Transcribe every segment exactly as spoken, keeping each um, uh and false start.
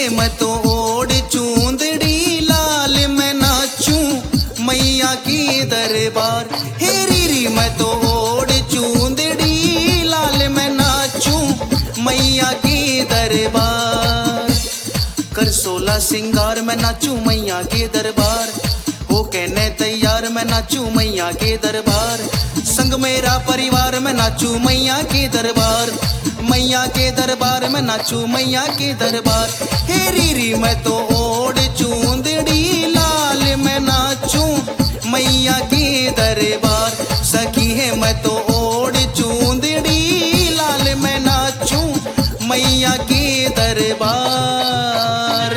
मैं तो ओढ़ चूंदड़ी लाल मैं नाचूं मैया की दरबार। हे रीरी मैं तो ओढ़ चूंदड़ी लाल मैं नाचूं मैया की दरबार। कर सोला सिंगार मैं नाचूं मैया के दरबार। हो कहने तैयार मैं नाचूं मैया के दरबार। संग मेरा परिवार मैं नाचूं मैया के दरबार। मैया के दरबार में नाचूं मैया के दरबार। हे रीरी मैं तो ओढ़ चूंदड़ी लाल मैं नाचूं मैया के दरबार। सखी है मैं तो ओढ़ चूंदड़ी लाल मैं नाचूं मैया के दरबार।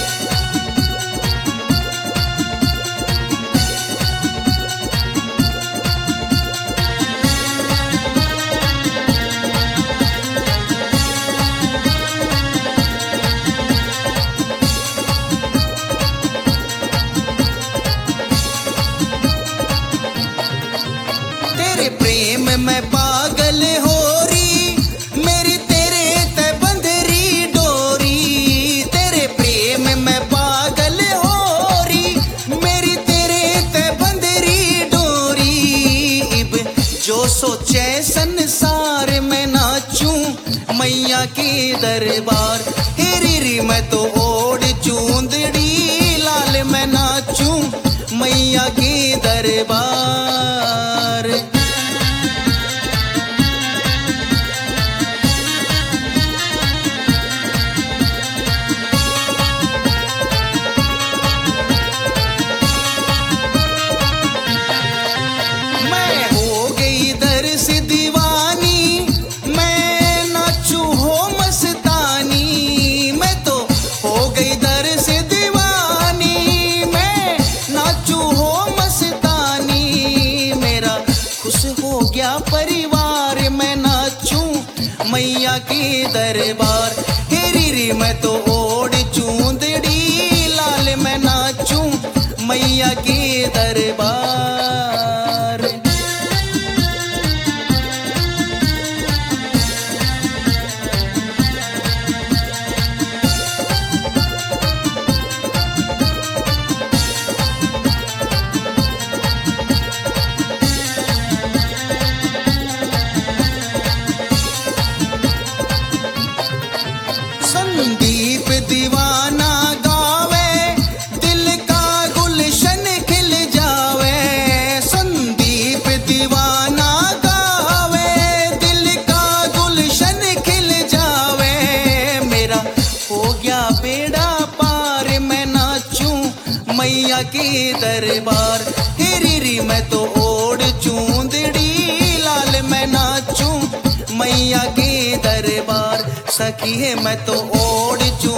तेरे प्रेम में पागल हो री मेरी तेरे ते बंधरी डोरी। तेरे प्रेम में पागल हो री मेरी तेरे ते बंधरी डोरी। इब जो सोचे संसार में नाचूं मैया के दरबार। हे रीरी मैं तो ओढ़ चूंदड़ी लाल मैं नाचूं मैया के दरबार। मैं हो गई दर से दीवानी मैं नाचूं हो मस्तानी। मैं तो हो गई दर से दीवानी मैं नाचूं हो मस्तानी। मेरा खुश हो गया परिवार मैं नाचूं मैया के दरबार। हे रीरी मैं तो ओढ़ चूंदड़ी लाल मैं नाचूं मैया के दरबार। संदीप दीवाना गावे दिल का गुलशन खिल जावे। संदीप दीवाना गावे दिल का गुलशन खिल जावे। मेरा हो गया बेड़ा पार मैं नाचूं मैया के दरबार। हे रीरी मैं तो ओढ़ चूंदड़ी लाल मैं नाचूं मैया के दरबार। सखी है मैं तो ओढ़ चूं